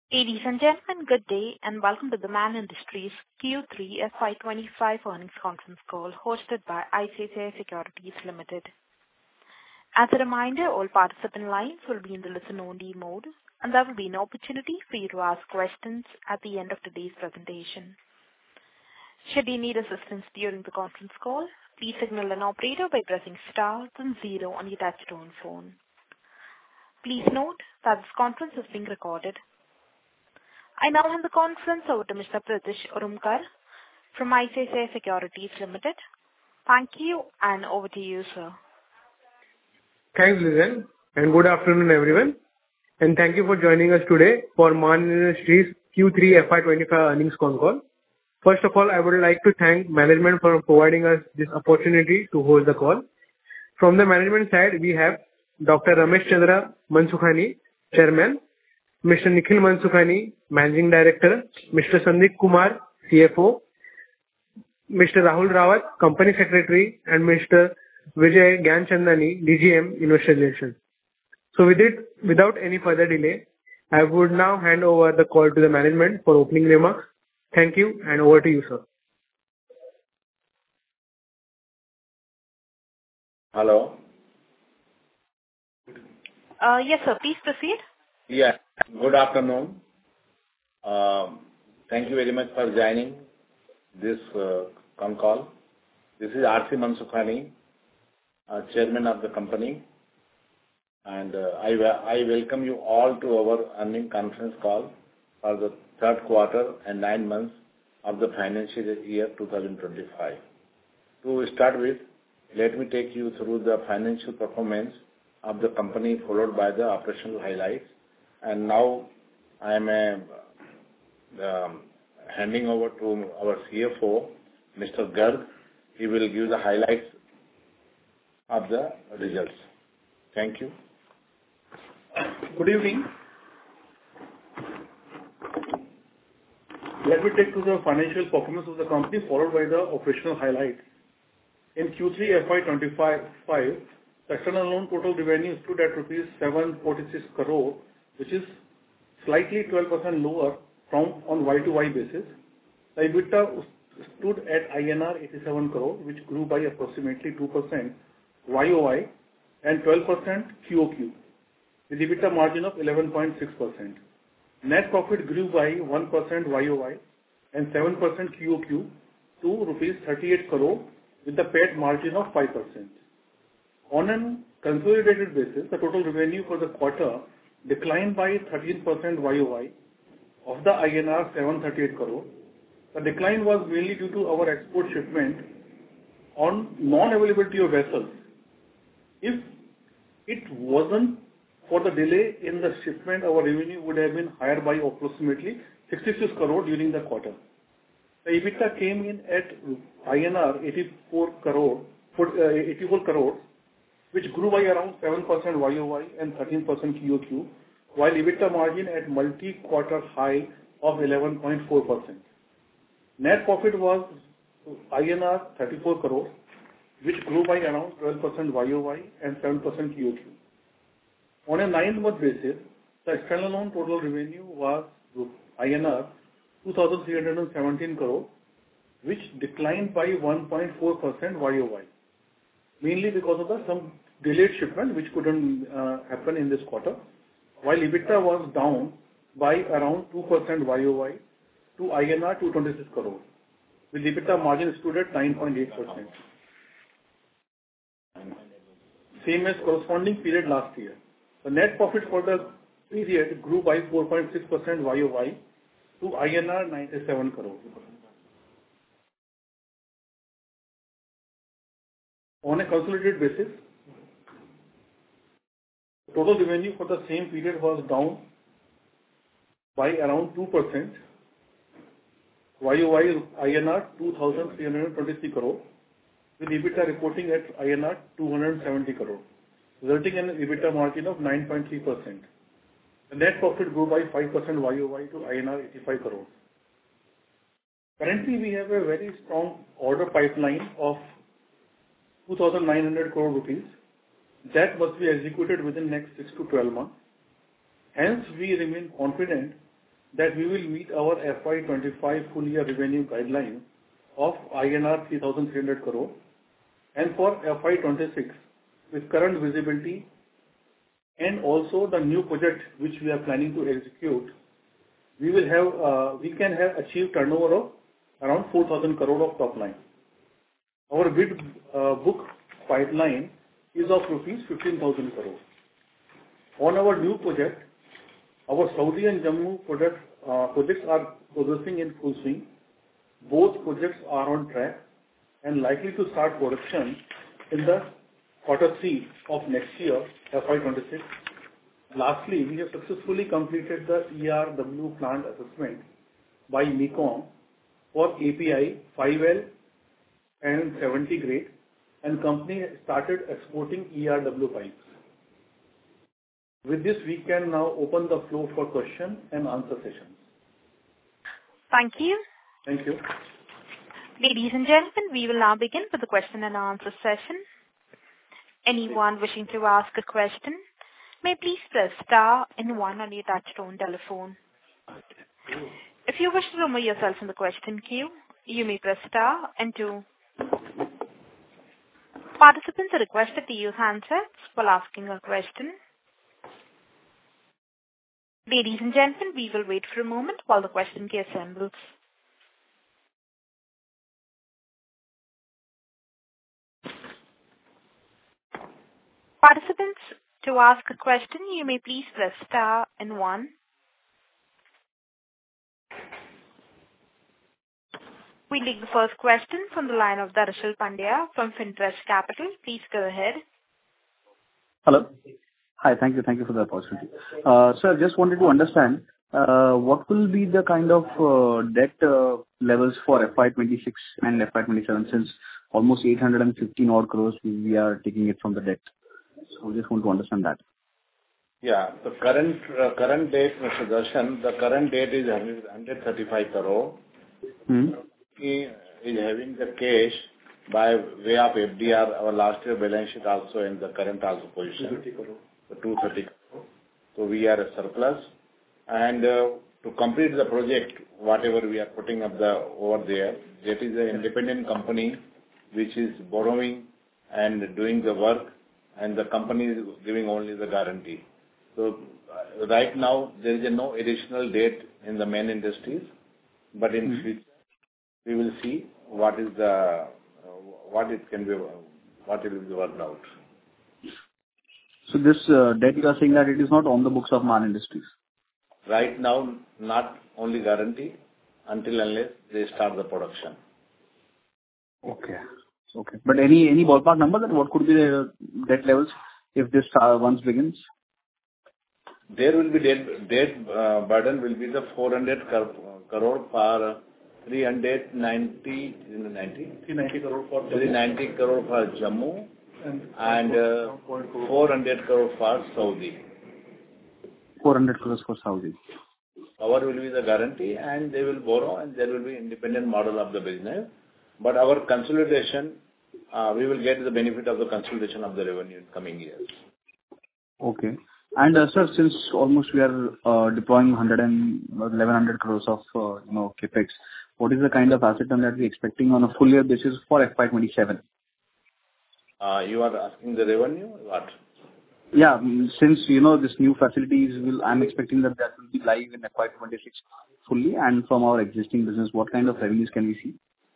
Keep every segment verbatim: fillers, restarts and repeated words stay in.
Ladies and gentlemen, good day, and welcome to the Man Industries Q three F Y twenty-five earnings conference call hosted by I C I C I Securities Limited. As a reminder, all participant lines will be in the listen-only mode, and there will be an opportunity for you to ask questions at the end of today's presentation. Should you need assistance during the conference call, please signal an operator by pressing star then zero on your touchtone phone. Please note that this conference is being recorded. I now hand the conference over to Mister Pratish Urumkar from I C I C I Securities Limited. Thank you, and over to you, sir. Thanks, Lizanne, and good afternoon, everyone. And thank you for joining us today for Man Industries Q three F Y twenty-five earnings con call. First of all, I would like to thank management for providing us this opportunity to hold the call. From the management side, we have Doctor Ramesh Chandra Mansukhani, Chairman, Mister Nikhil Mansukhani, Managing Director, Mister Sandeep Kumar, C F O, Mister Rahul Rawat, Company Secretary, and Mister Vijay Gyanchandani, D G M, Investor Relations. So with it, without any further delay, I would now hand over the call to the management for opening remarks. Thank you, and over to you, sir. Hello. Uh, yes, sir. Please proceed. Yeah. Good afternoon. Um, Thank you very much for joining this uh, con call. This is R C Mansukhani, uh, Chairman of the company, and uh, I wel- I welcome you all to our earnings conference call for the third quarter and nine months of the financial year twenty twenty-five. To start with, let me take you through the financial performance of the company, followed by the operational highlights. And now I am uh, um, handing over to our C F O, Mister Garg. He will give the highlights of the results. Thank you. Good evening. Let me take to the financial performance of the company, followed by the operational highlights. In Q three F Y twenty-five, the external loan total revenue stood at rupees seven hundred forty-six crore, which is slightly twelve percent lower from on Y to Y basis. The EBITDA stood at I N R eighty-seven crore, which grew by approximately two percent Y O Y and twelve percent Q O Q, with EBITDA margin of eleven point six percent. Net profit grew by one percent Y O Y and seven percent Q O Q to rupees thirty-eight crore, with the P A T margin of five percent. On a consolidated basis, the total revenue for the quarter declined by thirteen percent Y O Y of the I N R seven hundred thirty-eight crore. The decline was mainly due to our export shipment on non-availability of vessels. If it wasn't for the delay in the shipment, our revenue would have been higher by approximately sixty-six crore during the quarter. The EBITDA came in at I N R eighty-four crore, eighty-four crores, which grew by around seven percent Y O Y and thirteen percent Q O Q, while EBITDA margin at multi-quarter high of eleven point four percent. Net profit was I N R thirty-four crores, which grew by around twelve percent Y O Y and seven percent Q O Q. On a nine-month basis, the external loan total revenue was I N R two thousand three hundred seventeen crore, which declined by one point four percent Y O Y, mainly because of the some delayed shipment which couldn't uh, happen in this quarter, while EBITDA was down by around two percent Y O Y to I N R two hundred twenty-six crore, with EBITDA margin stood at nine point eight percent. Same as corresponding period last year. The net profit for the period grew by four point six percent Y O Y to I N R ninety-seven crore. On a consolidated basis, total revenue for the same period was down by around two percent Y O Y I N R two thousand three hundred twenty-three crore, with EBITDA reporting at I N R two hundred seventy crore, resulting in an EBITDA margin of nine point three percent. The net profit grew by five percent Y O Y to I N R eighty-five crore. Currently, we have a very strong order pipeline of two thousand nine hundred crore rupees that must be executed within next six to twelve months. Hence, we remain confident that we will meet our F Y twenty-five full year revenue guideline of I N R three thousand three hundred crore, and for F Y twenty-six, with current visibility and also the new project which we are planning to execute, we will have, uh, we can have achieved turnover of around four thousand crore of top line. Our bid uh, book pipeline is of rupees fifteen thousand crore. On our new project, our Saudi and Jammu project, uh, projects are progressing in full swing. Both projects are on track and likely to start production in the quarter three of next year, F Y twenty-six. Lastly, we have successfully completed the E R W plant assessment by MECOM for A P I five L and seventy grade, and company started exporting E R W pipes. With this, we can now open the floor for question and answer sessions. Thank you. Thank you. Ladies and gentlemen, we will now begin with the question and answer session. Anyone wishing to ask a question may please press star and one on your touchtone telephone. If you wish to remove yourself from the question queue, you may press star and two. Participants are requested to use handsets while asking a question. Ladies and gentlemen, we will wait for a moment while the question queue assembles. Participants, to ask a question, you may please press star and one. We take the first question from the line of Darshil Pandya from Finterest Capital. Please go ahead. Hello. Hi. Thank you. Thank you for the opportunity. Uh, Sir, just wanted to understand uh, what will be the kind of uh, debt uh, levels for F Y twenty-six and F Y twenty-seven, since almost eight hundred fifteen odd crores we are taking it from the debt. So just want to understand that. Yeah. The current uh, current date, Mister Darshan, the current date is one hundred thirty-five crore. Hmm. He is having the cash by way of F D R, our last year balance sheet also in the current also position. two hundred thirty crore. two hundred thirty crore. So we are a surplus. And uh, to complete the project, whatever we are putting up the over there, that is an independent company which is borrowing and doing the work, and the company is giving only the guarantee. So uh, right now there is a no additional debt in the main industries, but in mm-hmm. future we will see what is the uh, what it can be, what it will be worked out. So this uh, debt, you are saying that it is not on the books of Man Industries? Right now, not only guarantee until unless they start the production. Okay. Okay. But any any ballpark number that what could be the debt levels if this uh, once begins? There will be debt, debt uh, burden will be the four hundred crore for three hundred ninety, three hundred ninety crore for three hundred ninety crore for Jammu and, and uh, four hundred crore for Saudi. four hundred crores for Saudi. Our will be the guarantee, and they will borrow, and there will be independent model of the business. But our consolidation, uh, we will get the benefit of the consolidation of the revenue in coming years. Okay. And uh, sir, since almost we are uh, deploying one hundred and eleven hundred crores of uh, you know capex, what is the kind of asset turn that we are expecting on a full year basis for F Y twenty-seven? Uh, you are asking the revenue, what? Yeah, since you know this new facilities will, I'm expecting that that will be live in F Y twenty-six fully, and from our existing business, what kind of revenues can we see?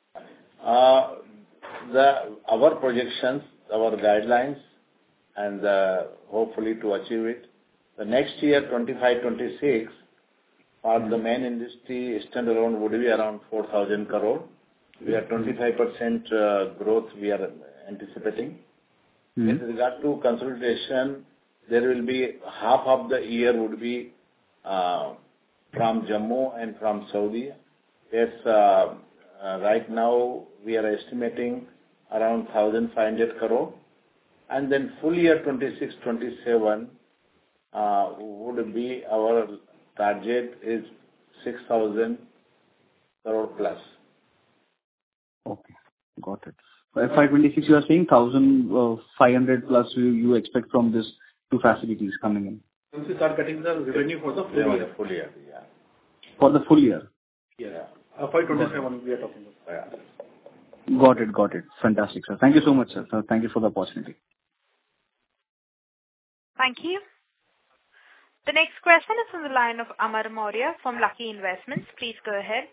Uh, the our projections, our guidelines, and uh, hopefully to achieve it. The next year, twenty-five twenty-six, for the main industry standalone would be around four thousand crore. We are twenty-five percent uh, growth we are anticipating. Mm-hmm. With regard to consolidation, there will be half of the year would be uh, from Jammu and from Saudi. Yes, uh, uh, right now we are estimating around one thousand five hundred crore. And then full year twenty-six twenty-seven uh, would be our target is six thousand crore plus. Okay, got it. For F Y twenty-six, you are saying one thousand five hundred plus you, you expect from this two facilities coming in. Once we start getting the revenue for the full year. Full year, yeah. For the full year? Yeah. F Y twenty-seven we are talking about. Yeah. Got it. Got it. Fantastic, sir. Thank you so much, sir. Sir, thank you for the opportunity. Thank you. The next question is from the line of Amar Maurya from Lucky Investments. Please go ahead.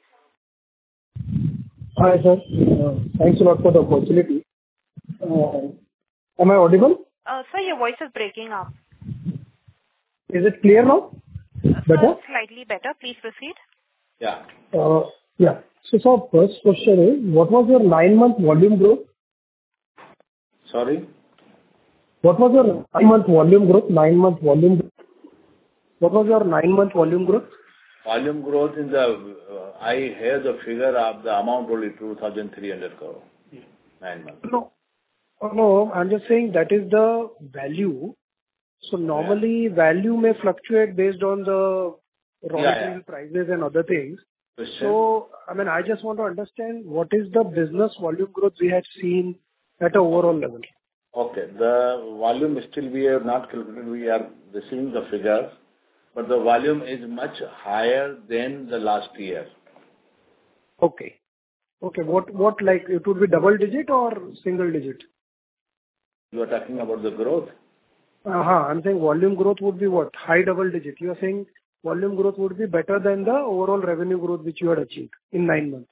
Hi, sir. Uh, Thanks a lot for the opportunity. Uh, Am I audible? Uh, Sir, your voice is breaking up. Is it clear now? Uh, Better? Sir, slightly better. Please proceed. Yeah. Uh, Yeah. So, sir, first question is, what was your nine-month volume growth? Sorry? What was your nine-month volume growth? Nine-month volume growth. What was your nine-month volume growth? Volume growth in the, uh, I hear the figure of the amount only two thousand three hundred crore. Nine months. No. Oh, no, I'm just saying that is the value. So normally value may fluctuate based on the raw Yeah, material yeah. prices and other things. Question? So, I mean, I just want to understand what is the business volume growth we had seen at an overall level. Okay. The volume still we have not calculated. We are receiving the figures, but the volume is much higher than the last year. Okay. Okay. What, what like it would be double digit or single digit? You are talking about the growth? Uh-huh. I'm saying volume growth would be what? High double digit. You are saying volume growth would be better than the overall revenue growth which you had achieved in nine months.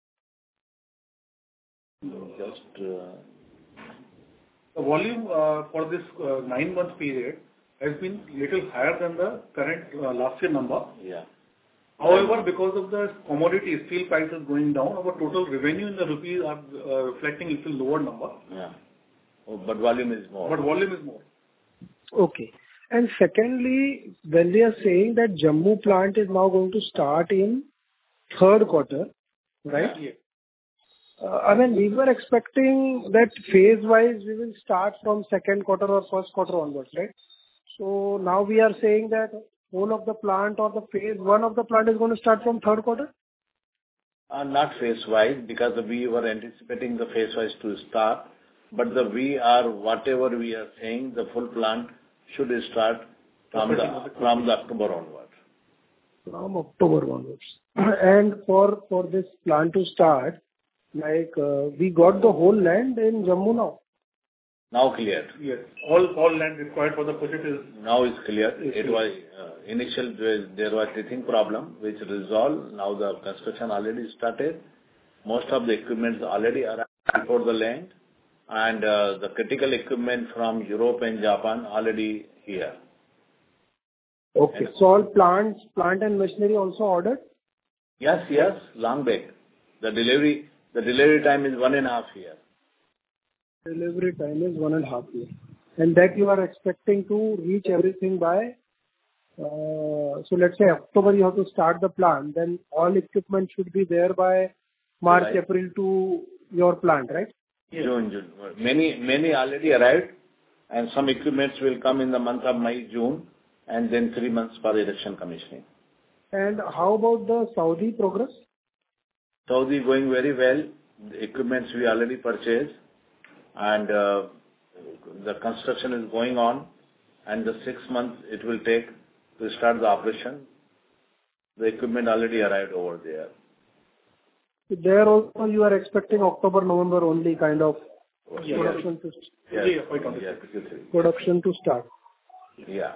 Just, uh, The volume uh, for this uh, nine-month period has been little higher than the current uh, last year number. yeah. However, because of the commodity steel prices going down, our total revenue in the rupees are uh, reflecting little lower number, Yeah. Oh, but volume is more. but volume is more. Okay. And secondly, when they are saying that Jammu plant is now going to start in third quarter, right? Yeah. Uh, I mean, we were expecting that phase-wise we will start from second quarter or first quarter onwards, right? So now we are saying that whole of the plant or the phase one of the plant is going to start from third quarter? Uh, Not phase-wise, because we were anticipating the phase-wise to start, but the we are, whatever we are saying, the full plant should start from the, from the October onward. From October onwards. And for, for this plant to start, like, uh, we got the whole land in Jammu now. Now clear. Yes. All all land required for the project is Now it's clear. Yes, It yes. was uh, initial, there there was teething problem, which resolved. Now the construction already started. Most of the equipment already arrived for the land, and uh, the critical equipment from Europe and Japan already here. Okay. So all plants, plant and machinery also ordered? Yes, yes, long back. The delivery, the delivery time is one and a half year. Delivery time is one and a half year. And that you are expecting to reach everything by, uh, so let's say October you have to start the plant, then all equipment should be there by March, Right. April to your plant, right? June, June. Many, many already arrived, and some equipments will come in the month of May, June, and then three months for erection commissioning. And how about the Saudi progress? Saudi going very well. The equipments we already purchased, and uh, the construction is going on, and the six months it will take to start the operation. The equipment already arrived over there. There also you are expecting October, November only kind of Yes. production to Yes. Yeah, quite on Yes, Q three. production to start. Yeah.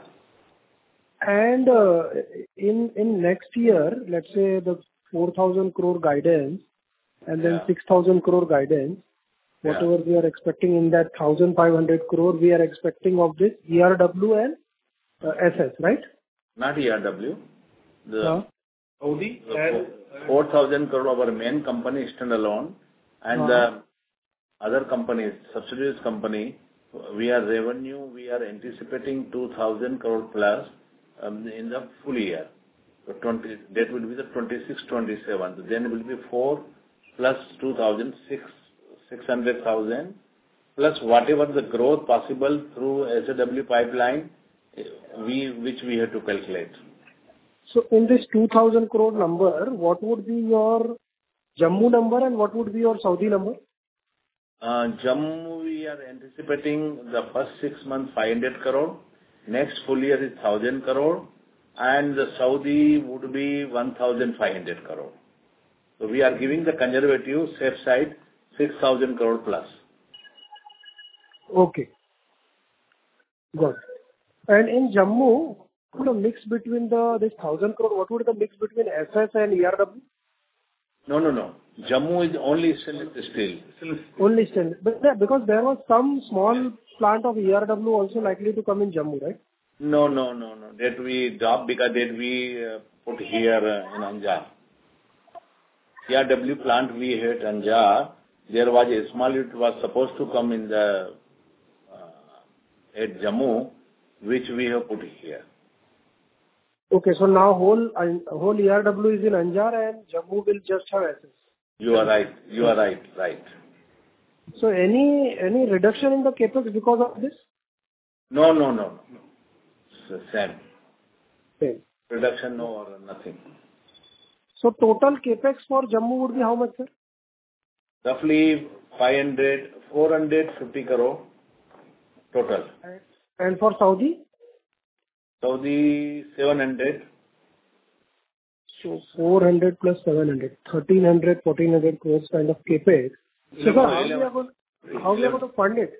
And uh, in in next year, let's say the four thousand crore guidance and then Yeah. six thousand crore guidance, Yeah. whatever we are expecting in that one thousand five hundred crore, we are expecting of this E R W and uh, S S, right? Not E R W. The Huh? Saudi The and four thousand crore our main company standalone, and Uh-huh. the other companies, subsidiaries company, we are revenue, we are anticipating two thousand crore plus um, in the full year. So twenty, that will be the twenty-six twenty-seven. Then it will be four plus two thousand, six, six hundred thousand, plus whatever the growth possible through S A W pipeline, eh, we, which we have to calculate. So in this two thousand crore number, what would be your Jammu number and what would be your Saudi number? Uh, Jammu, we are anticipating the first six months five hundred crore. Next full year is one thousand crore. and the Saudi would be one thousand five hundred crore. So we are giving the conservative safe side six thousand crore plus. Okay. Got it. And in Jammu, what would the mix between the this one thousand crore, what would be the mix between S S and E R W? No, no, no. Jammu is only stainless steel. Only stainless. But yeah, because there was some small plant of E R W also likely to come in Jammu, right? No, no, no, no. That we dropped because that we uh, put here uh, in Anjar. E R W plant we had Anjar. There was a small, it was supposed to come in the uh, at Jammu, which we have put here. Okay, so now whole uh, whole E R W is in Anjar and Jammu will just have S S. You are right. You are right. Right. So any any reduction in the capex because of this? No, no, no, no. It's the same. Same. Reduction, no or nothing. So total capex for Jammu would be how much, sir? Roughly five hundred, four hundred fifty crore total. And for Saudi? Saudi seven hundred. So four hundred plus seven hundred, thirteen hundred, fourteen hundred crores kind of capex. So sir, how we are going, how we are going to fund it?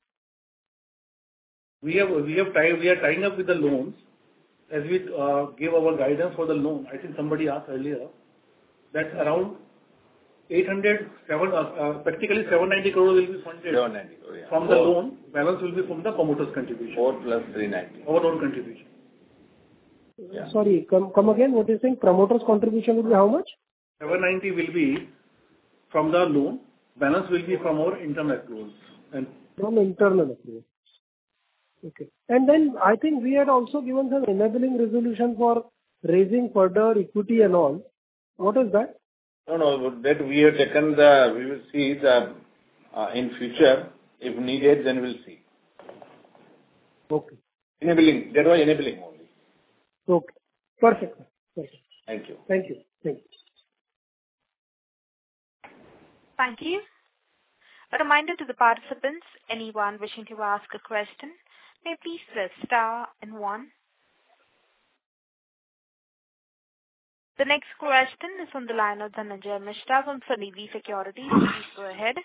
We have we have tied we are tying up with the loans as we uh, gave our guidance for the loan. I think somebody asked earlier that around eight hundred, seven, uh, uh, practically seven hundred ninety crore will be funded seven ninety, oh yeah. from the Four. loan. Balance will be from the promoters' contribution. four plus three ninety. Our own contribution. Yeah. Sorry, come come again. What is saying? Promoters' contribution will be how much? seven ninety will be from the loan. Balance will be from our internal accruals. And from internal accruals. Okay. And then I think we had also given some enabling resolution for raising further equity and all. What is that? No, no, that we have taken the, we will see the, uh, in future, if needed, then we'll see. Okay. Enabling, that was enabling only. Okay. Perfect. Perfect. Thank you. Thank you. Thank you. Thank you. A reminder to the participants, anyone wishing to ask a question, may please press star and one. The next question is on the line of Dhananjay Mishra from Sunidhi Securities. Please go ahead.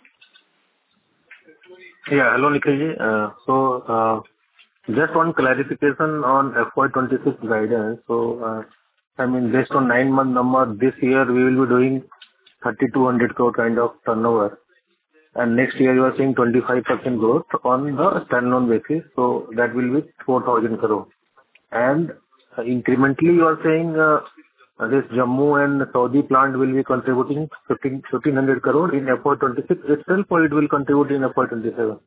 Yeah, hello Nikhil. Uh, so, uh, just one clarification on F Y twenty-six guidance. So, uh, I mean, based on nine month number, this year we will be doing thirty-two hundred crore kind of turnover. And next year you are saying twenty-five percent growth on the standalone basis. So that will be four thousand crore. And uh, incrementally you are saying uh, this Jammu and Saudi plant will be contributing fifteen hundred crore in F Y twenty-six itself, or it will contribute in F Y twenty-seven?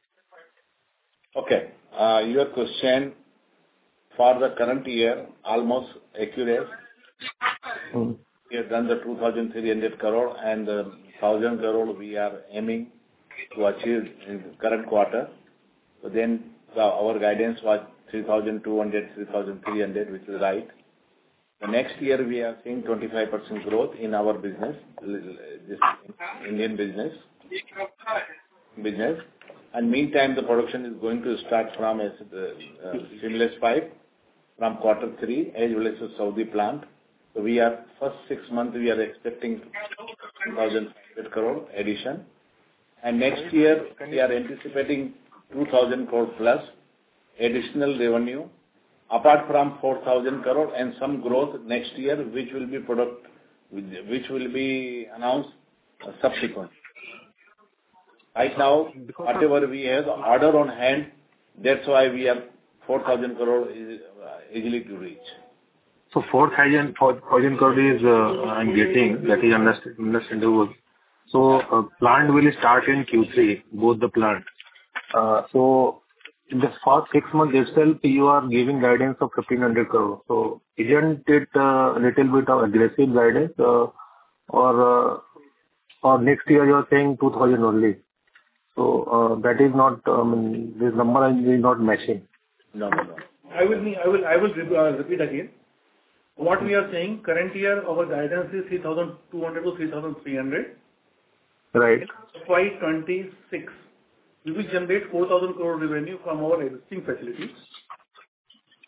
Okay. Uh, your question for the current year, almost accurate. Hmm. We have done the two thousand three hundred crore and the one thousand crore we are aiming to achieve in the current quarter. So then the, our guidance was three thousand two hundred, three thousand three hundred, which is right. The next year we are seeing twenty-five percent growth in our business, this Indian business. business. And meantime, the production is going to start from a uh, seamless pipe from quarter three as well as the Saudi plant. So we are, first six months we are expecting two thousand five hundred crore addition. And next year we are anticipating two thousand crore plus additional revenue apart from four thousand crore and some growth next year which will be product, which will be announced uh, subsequent. Right now, whatever we have order on hand, that's why we have four thousand crore is uh, easily to reach. So four thousand crore is uh, I'm getting, that is understand, understandable. So uh, plant will start in Q three, both the plant. Uh, so in the first six months itself, you are giving guidance of fifteen hundred crore. So isn't it a uh, little bit of aggressive guidance, uh, or uh, or next year you are saying two thousand only? So uh, that is not, um, this number is not matching. No, no, no. I will, I will, I will uh, repeat again. What we are saying, current year our guidance is three thousand two hundred to three thousand three hundred. Right. F Y twenty-six, we will generate four thousand crore revenue from our existing facilities.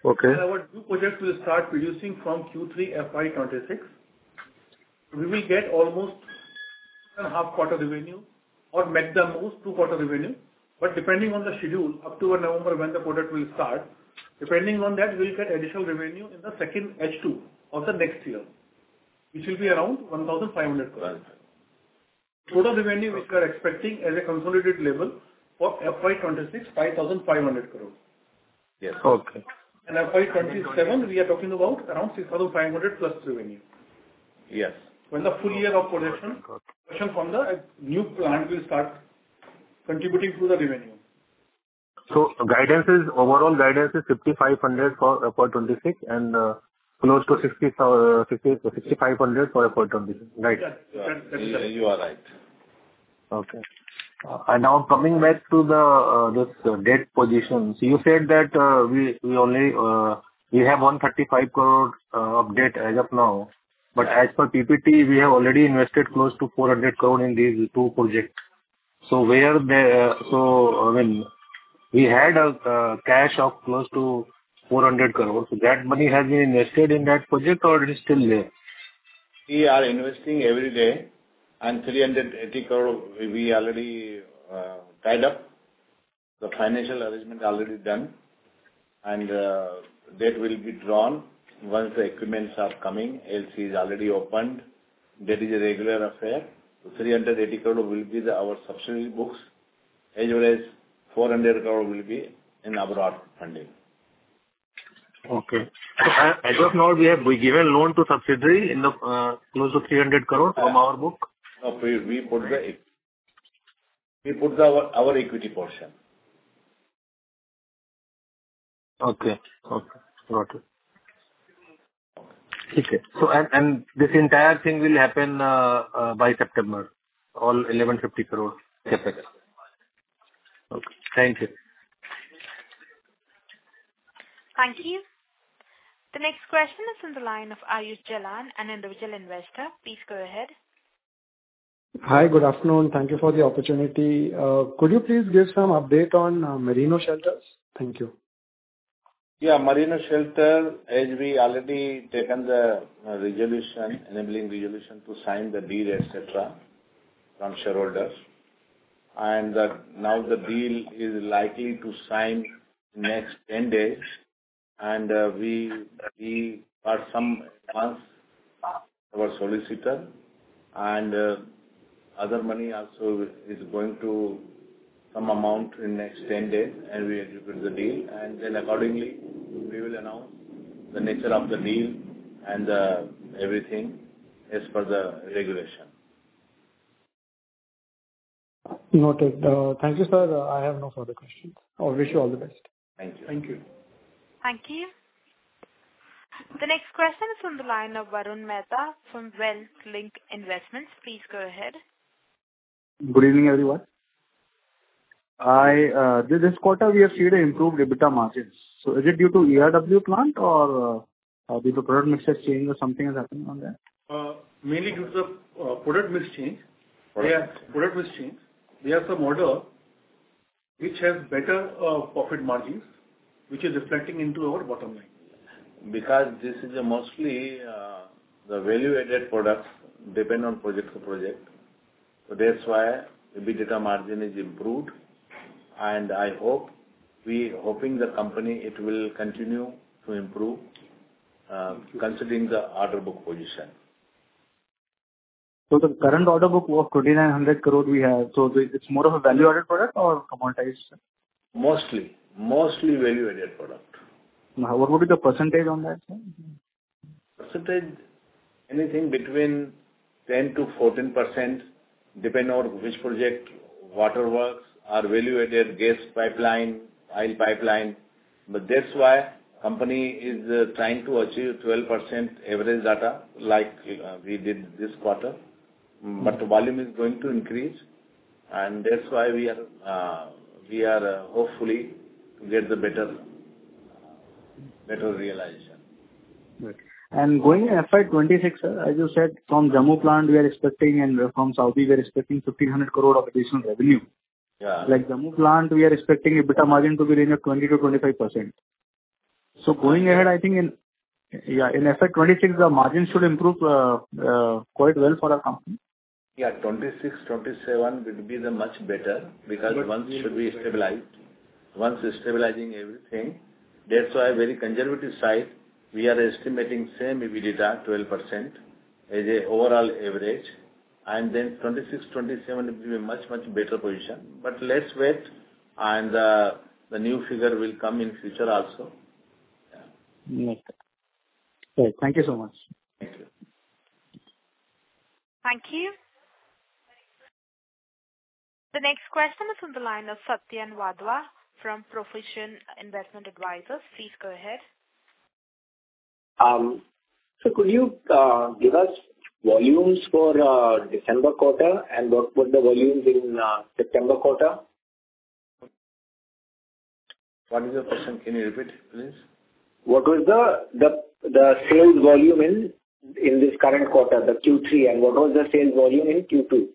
Okay. And our new project will start producing from Q three F Y twenty-six. We will get almost one and a half quarter revenue or make the most two quarter revenue. But depending on the schedule, October, November, when the product will start, depending on that, we'll get additional revenue in the second H two of the next year, which will be around one thousand five hundred crores. Total revenue which we are expecting as a consolidated level for F Y twenty-six, five thousand five hundred crores. Yes. Okay. And F Y twenty-seven, we are talking about around six thousand five hundred plus revenue. Yes. When the full year of production, production from the new plant will start contributing to the revenue. So guidance is, overall guidance is fifty-five hundred for F Y twenty-six and uh, close to sixty, uh, sixty, sixty-five hundred for F Y twenty-six, right? That, that, that is You, right. you are right. Okay. Uh, And now coming back to the uh, this uh, debt position. So you said that uh, we we only uh, we have one hundred thirty-five crore uh, of debt as of now, but as per P P T, we have already invested close to four hundred crore in these two projects. So where the uh, so I mean we had a uh, cash of close to four hundred crore. So that money has been invested in that project or it is still there? We are investing every day, and three hundred eighty crore we already uh, tied up. The financial arrangement already done, and uh, debt will be drawn once the equipments are coming. L C is already opened. That is a regular affair. So three hundred eighty crore will be the, our subsidiary books, as well as four hundred crore will be in abroad funding. Okay. So uh, as of now, we have we given loan to subsidiary in the uh, close to three hundred crore from our book. No, we, we put the we put the our, our equity portion. Okay. Okay. Got it. Okay. So and and this entire thing will happen uh, uh, by September. All eleven fifty crore capex. Okay. Thank you. Thank you. The next question is on the line of Ayush Jalan, an individual investor. Please go ahead. Hi, good afternoon. Thank you for the opportunity. Uh, Could you please give some update on uh, Merino Shelters? Thank you. Yeah, Merino Shelter, as we already taken the uh, resolution, enabling resolution to sign the deal, et cetera, from shareholders. And uh, now the deal is likely to sign next ten days. And uh, we we got some advance, our solicitor, and uh, other money also is going to some amount in next ten days, and we execute the deal, and then accordingly we will announce the nature of the deal and uh, everything as per the regulation. Noted. Uh, Thank you, sir. Uh, I have no further questions. I wish you all the best. Thank you. Thank you. Thank you. The next question is on the line of Varun Mehta from Wealth Link Investments. Please go ahead. Good evening, everyone. I uh, this this quarter we have seen an improved EBITDA margins. So is it due to E R W plant or uh, uh, due to product mix has changed or something has happened on that? Uh, mainly due to the uh, product mix change. We have product mix change. We have some order which has better uh, profit margins, which is reflecting into our bottom line. Because this is a mostly uh, the value-added products depend on project to project. So that's why EBITDA margin is improved, and I hope we hoping the company it will continue to improve, uh, considering the order book position. So the current order book of twenty-nine hundred crore we have. So the, it's more of a value-added product or commoditized? Mostly, mostly value-added product. Now, what would be the percentage on that, sir? Percentage, anything between ten to fourteen percent, depending on which project, waterworks, or value-added gas pipeline, oil pipeline. But that's why company is uh, trying to achieve twelve percent average data like uh, we did this quarter. But the volume is going to increase, and that's why we are uh, we are uh, hopefully to get the better better realization. Right. And going in F Y twenty-six, sir, as you said, from Jammu plant we are expecting, and from Saudi we are expecting fifteen hundred crore of additional revenue. Yeah. Like Jammu plant, we are expecting EBITDA margin to be in range of twenty to twenty-five percent. So going ahead, I think in yeah in F Y twenty-six, the margin should improve uh, uh, quite well for our company. Yeah, twenty-six, twenty-seven will be the much better because But once should be stabilized. Once stabilizing everything, that's why very conservative side, we are estimating same EBITDA twelve percent as a overall average, and then twenty-six, twenty-seven will be a much, much better position. But let's wait, and uh, the new figure will come in future also. Yeah. Okay. Thank you so much. Thank you. Thank you. The next question is on the line of Satyan Wadhwa from Profusion Investment Advisors. Please go ahead. Um, so could you uh, give us volumes for uh, December quarter and what were the volumes in uh, September quarter? What is your question? Can you repeat, please? What was the the the sales volume in in this current quarter, the Q three, and what was the sales volume in Q two?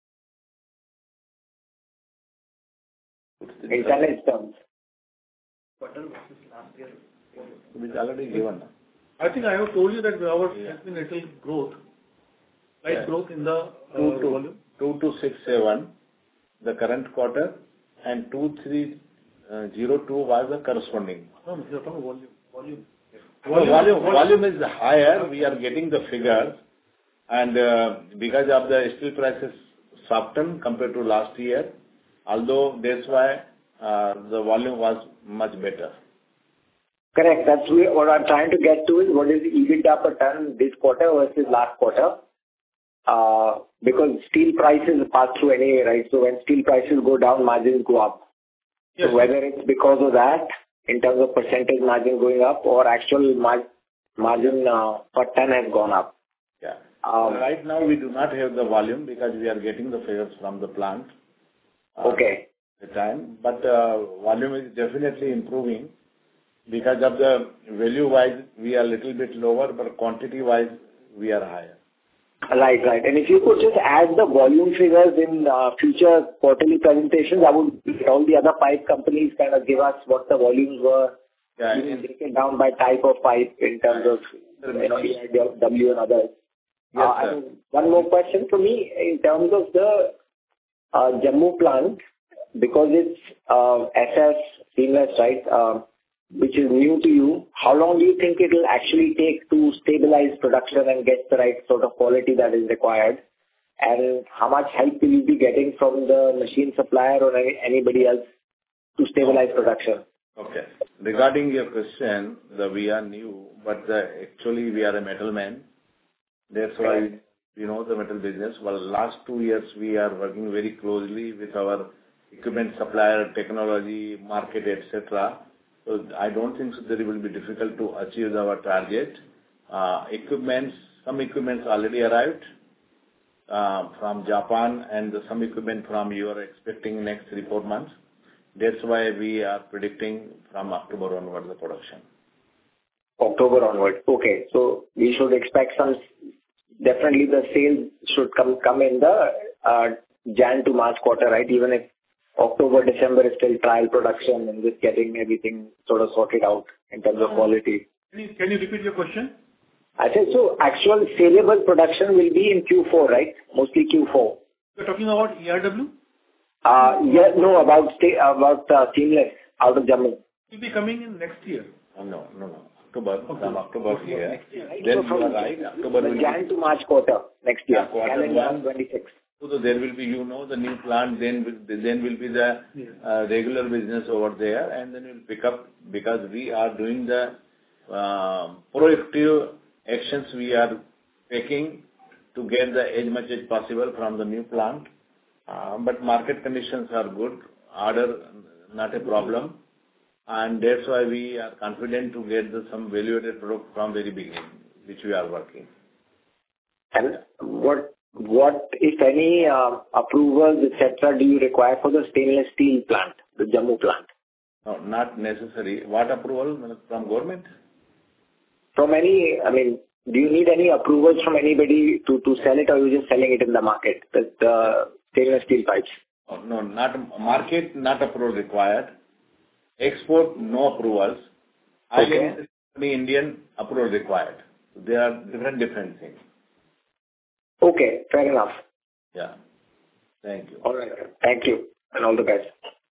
In tonnage terms. Quarter versus last year. It is already given. I think I have told you that our Yeah. has been little growth, slight Yeah. growth in the uh, Two to volume. two to six seven, the current quarter, and two three uh, zero two was the corresponding. No, no, you're talking volume. Volume. Volume, volume, volume is higher. We are getting the figures, and uh, because of the steel prices softened compared to last year, although that's why uh, the volume was much better. Correct. That's where- what I'm trying to get to is what is the EBITDA per ton this quarter versus last quarter? Uh, Because steel prices pass through anyway, right? So when steel prices go down, margins go up. Yes. So whether it's because of that, in terms of percentage margin going up or actual mar- margin uh, per ton has gone up. Yeah. Um, Right now, we do not have the volume because we are getting the figures from the plant. uh, Okay. The time, but uh, volume is definitely improving because of the value-wise, we are a little bit lower, but quantity-wise, we are higher. Right, right. And if you could just add the volume figures in uh, future quarterly presentations, I would all the other pipe companies kind of give us what the volumes were. Yeah, You can in- break it down by type of pipe in terms of you know, E I W and others. Yes, Uh, sir. and one more question for me in terms of the uh, Jammu plant, because it's uh, S S seamless, right, uh, which is new to you. How long do you think it will actually take to stabilize production and get the right sort of quality that is required? And how much help will you be getting from the machine supplier or any, anybody else to stabilize production? Okay. Regarding your question, the we are new, but the, actually we are a metal man. That's why we know the metal business. Well, last two years we are working very closely with our equipment supplier, technology, market, et cetera. So I don't think so that it will be difficult to achieve our target. Uh, equipments, some equipments already arrived uh, from Japan, and some equipment from you are expecting next three, four months. That's why we are predicting from October onward the production. October onward. Okay. So we should expect some, definitely the sales should come come in the uh, Jan to March quarter, right? Even if October, December is still trial production and just getting everything sort of sorted out in terms of quality. Can you, can you repeat your question? I said, so actual saleable production will be in Q four, right? Mostly Q four. You're talking about E R W? Uh, yeah, no, about sta- about uh, seamless out of Jammu. It will be coming in next year. Oh, no, no, no. October, Okay. from October here. Next year, right? Then So you from are right. October the will Jan be, to March quarter next year, Yeah, quarter calendar one. twenty-six. so there will be, you know, the new plant, then will, then will be the Yeah. uh, regular business over there, and then we'll pick up because we are doing the uh, proactive actions we are taking to get the as much as possible from the new plant. Uh, But market conditions are good, order not a problem, and that's why we are confident to get the some value-added product from very beginning, which we are working. And what, what if any, uh, approvals, et cetera, do you require for the stainless steel plant, the Jammu plant? No, not necessary. What approval from government? From any, I mean, do you need any approvals from anybody to, to sell it, or are you just selling it in the market, the, the stainless steel pipes? Oh, no, not market, not approval required. Export, no approvals. Okay. I mean, Indian approval required. They are different, different things. Okay, fair enough. Yeah. Thank you. All right. Thank you, and all the best.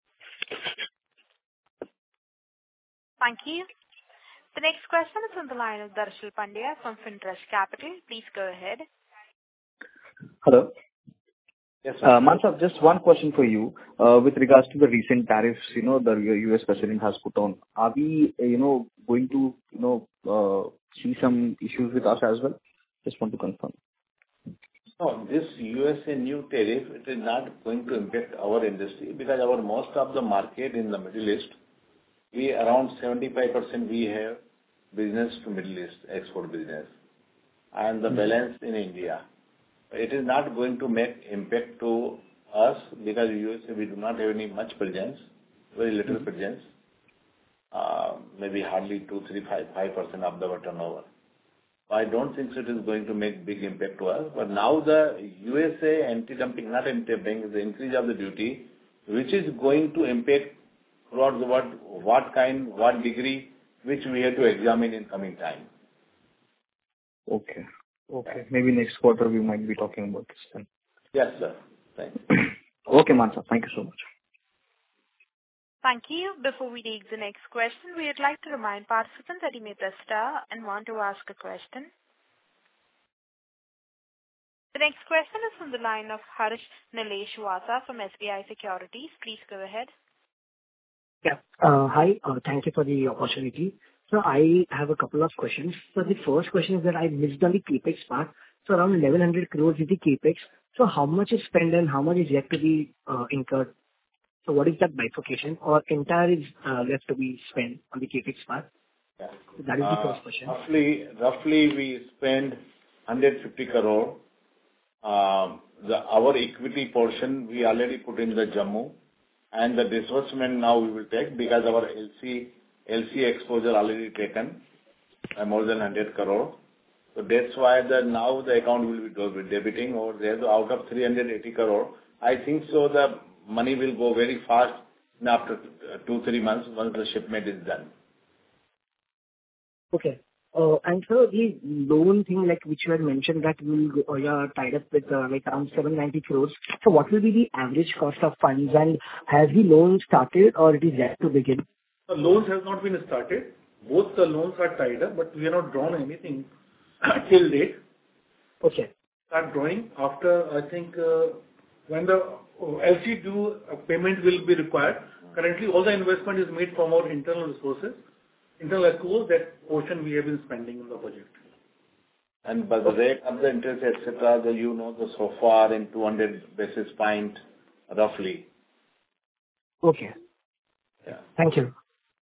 Thank you. The next question is on the line of Darshil Pandya from Fintrust Capital. Please go ahead. Hello. Yes, sir. Uh, Mansab, just one question for you. Uh, with regards to the recent tariffs, you know, the U S President has put on, are we, you know, going to, you know, uh, see some issues with us as well? Just want to confirm. No, this U S A new tariff, it is not going to impact our industry because our most of the market in the Middle East, we around seventy-five percent we have business to Middle East, export business, and the mm-hmm. balance in India. It is not going to make impact to us because U S A we do not have any much presence, very little mm-hmm. presence, uh, maybe hardly two, three, five, five percent of the turnover. I don't think so it is going to make big impact to us. But now the U S A anti-dumping, not anti-dumping, the increase of the duty, which is going to impact towards what, what kind, what degree, which we have to examine in coming time. Okay. Okay. Maybe next quarter we might be talking about this then. Yes, sir. Thank you. Okay, Mansa. Thank you so much. Thank you. Before we take the next question, we would like to remind participants that you may press star and want to ask a question. The next question is from the line of Harsh Nilesh Vasa from S B I Securities. Please go ahead. Yeah. Uh, hi. Uh, thank you for the opportunity. So I have a couple of questions. So the first question is that I missed on the capex part. So around eleven hundred crores is the capex. So how much is spent and how much is yet to be uh, incurred? So what is that bifurcation, or entire is uh, left to be spent on the capex part? Yeah. So that is the uh, first question. Roughly, roughly we spend one hundred fifty crore. Um, the, our equity portion we already put in the Jammu, and the disbursement now we will take because our L C L C exposure already taken uh, more than one hundred crore. So that's why the now the account will be debiting over there. So out of three hundred eighty crore, I think so the money will go very fast after two, three months once the shipment is done. Okay. Uh, and so the loan thing, like which you had mentioned that will go, or you are tied up with uh, like around seven hundred ninety crores. So what will be the average cost of funds, and has the loan started or it is yet to begin? The loans have not been started. Both the loans are tied up, but we have not drawn anything till date. Okay. Start drawing after, I think, uh, when the L C due payment will be required. Currently, all the investment is made from our internal resources, internal accruals, that portion we have been spending in the budget. And by the rate of the interest, et cetera, the, you know, the so far in two hundred basis point roughly. Okay. Yeah. Thank you.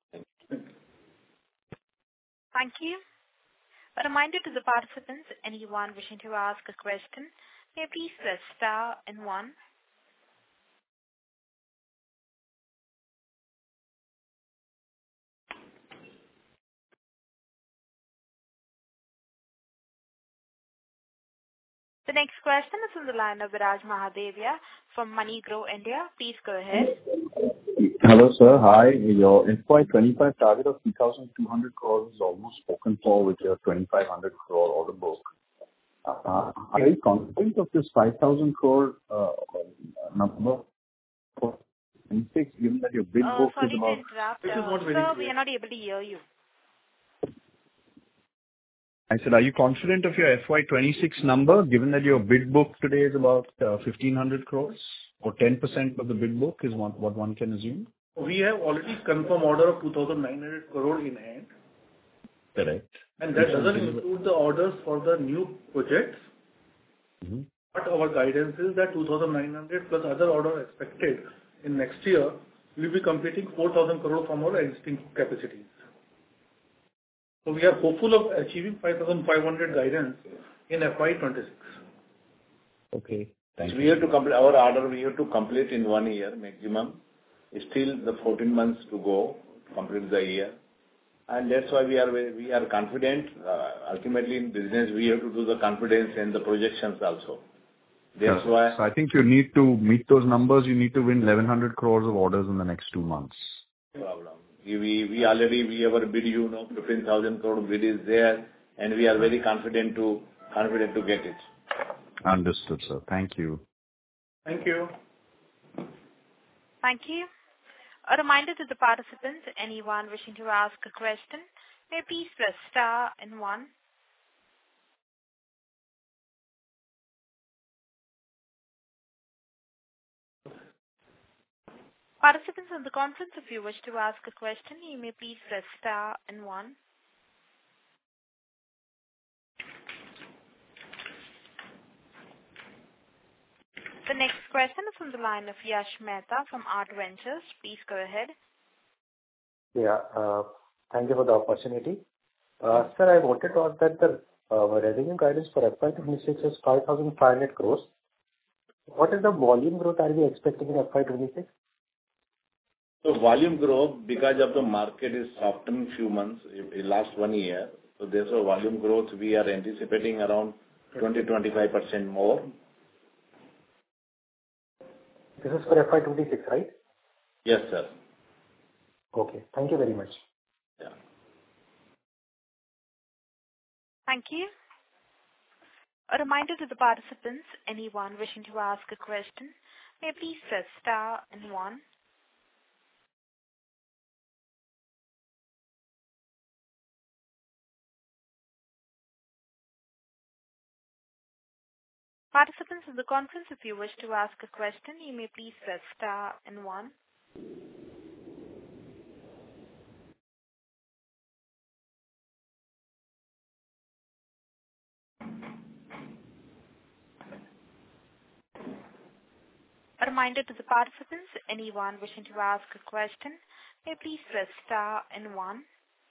Thank you. A reminder to the participants, anyone wishing to ask a question, may please press star and one. The next question is on the line of Viraj Mahadevia from MoneyGrow India. Please go ahead. Hello, sir. Hi. Your F Y twenty-five target of three thousand two hundred crores is almost spoken for with your twenty-five hundred crore order book. Uh, are you confident of this five thousand crore uh, number for twenty-six, given that your bid uh, book sorry is about... to interrupt. Uh, sir, we are not able to hear you. I said, are you confident of your F Y twenty-six number, given that your bid book today is about uh, fifteen hundred crores, or ten percent of the bid book is what, what one can assume? We have already confirmed order of two thousand nine hundred crore in hand. Correct. And that doesn't include the orders for the new projects. Mm-hmm. But our guidance is that two thousand nine hundred plus other orders expected in next year, we will be completing four thousand crore from our existing capacities. So we are hopeful of achieving five thousand five hundred guidance in F Y twenty-six. Okay. Thank so you. We have to complete our order. We have to complete in one year maximum. Still the fourteen months to go to complete the year, and that's why we are we are confident. Uh, ultimately, in business, we have to do the confidence and the projections also. That's yeah. why. So I think you need to meet those numbers. You need to win eleven hundred crores of orders in the next two months. No problem. We we already we have bid, you know, fifteen thousand crore bid is there, and we are very confident to confident to get it. Understood, sir. Thank you. Thank you. Thank you. A reminder to the participants, anyone wishing to ask a question, may please press star and one. Participants on the conference, if you wish to ask a question, you may please press star and one. The next question is from the line of Yash Mehta from Art Ventures. Please go ahead. Yeah. Uh, thank you for the opportunity. Uh, sir, I wanted to ask that the uh, revenue guidance for F Y twenty-six is five thousand five hundred crores. What is the volume growth are we expecting in F Y twenty-six? So volume growth, because of the market is softened few months, in last one year. So there's a volume growth we are anticipating around twenty to twenty-five percent more. This is for F Y twenty-six, right? Yes, sir. Okay. Thank you very much. Yeah. Thank you. A reminder to the participants, anyone wishing to ask a question, may please press star and one. Participants in the conference, if you wish to ask a question, you may please press star and one. A reminder to the participants, anyone wishing to ask a question, may please press star and one.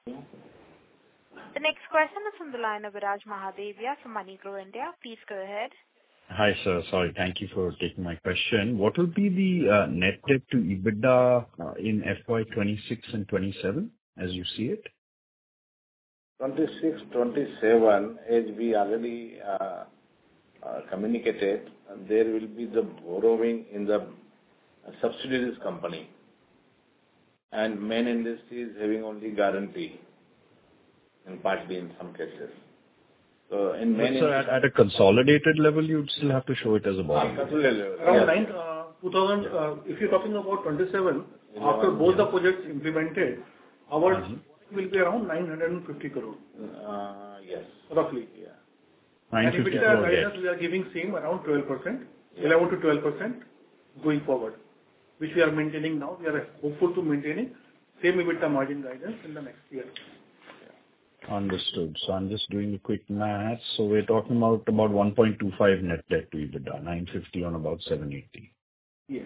The next question is from the line of Viraj Mahadevia from MoneyGrow India. Please go ahead. Hi, sir. Sorry. Thank you for taking my question. What will be the uh, net debt to EBITDA uh, in F Y twenty-six and twenty-seven as you see it? twenty-six, twenty-seven, as we already uh, uh, communicated, there will be the borrowing in the subsidiaries company. And main industry is having only guarantee, and partly in some cases. So in many sir, at, at a consolidated level, you'd still have to show it as a borrowing. Uh, consolidated level. Around Yes. nine, uh, two thousand, uh, if you're talking about twenty-seven, after both the projects implemented, our Mm-hmm. will be around nine hundred fifty crore, Uh, yes. roughly. Yeah. And nine fifty EBITDA crore guidance debt. we are giving same around twelve percent, eleven to twelve percent going forward, which we are maintaining now. We are hopeful to maintaining same EBITDA margin guidance in the next year. Understood. So I'm just doing a quick math. So we're talking about about one point two five net debt to EBITDA, nine fifty on about seven eighty. Yes.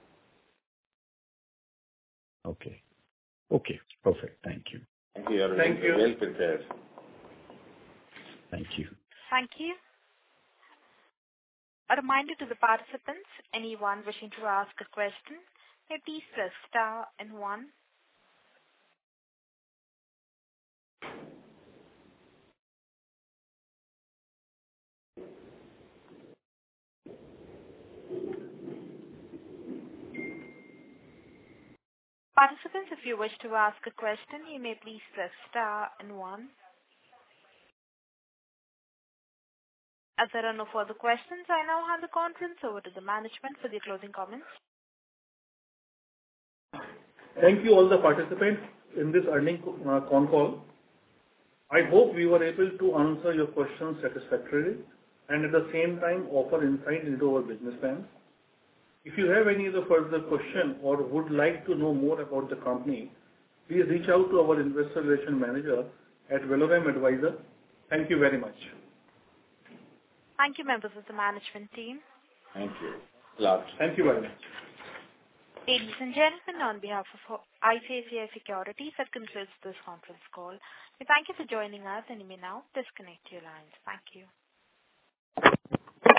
Okay. Okay. Perfect. Thank you. Thank you. You're Thank well, you. well prepared. Thank you. Thank you. A reminder to the participants, anyone wishing to ask a question, may please press star and one. Participants, if you wish to ask a question, you may please press star and one. As there are no further questions, I now hand the conference over to the management for the closing comments. Thank you all the participants in this earnings uh, con call. I hope we were able to answer your questions satisfactorily and at the same time offer insight into our business plans. If you have any other further question or would like to know more about the company, please reach out to our investor relations manager at Veloram Advisor. Thank you very much. Thank you, members of the management team. Thank you. Lots. Thank you very much. Ladies and gentlemen, on behalf of I C I C I Securities, that concludes this conference call. We thank you for joining us, and you may now disconnect your lines. Thank you.